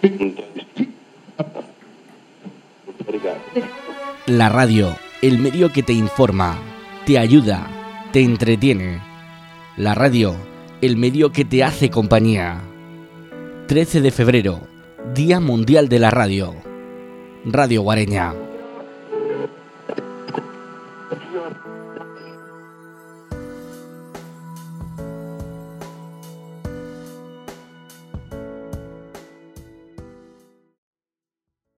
La radio, el medio que te informa, te ayuda, te entretiene. La radio, el medio que te hace compañía. 13 de febrero, Día Mundial de la Radio. Radio Guareña.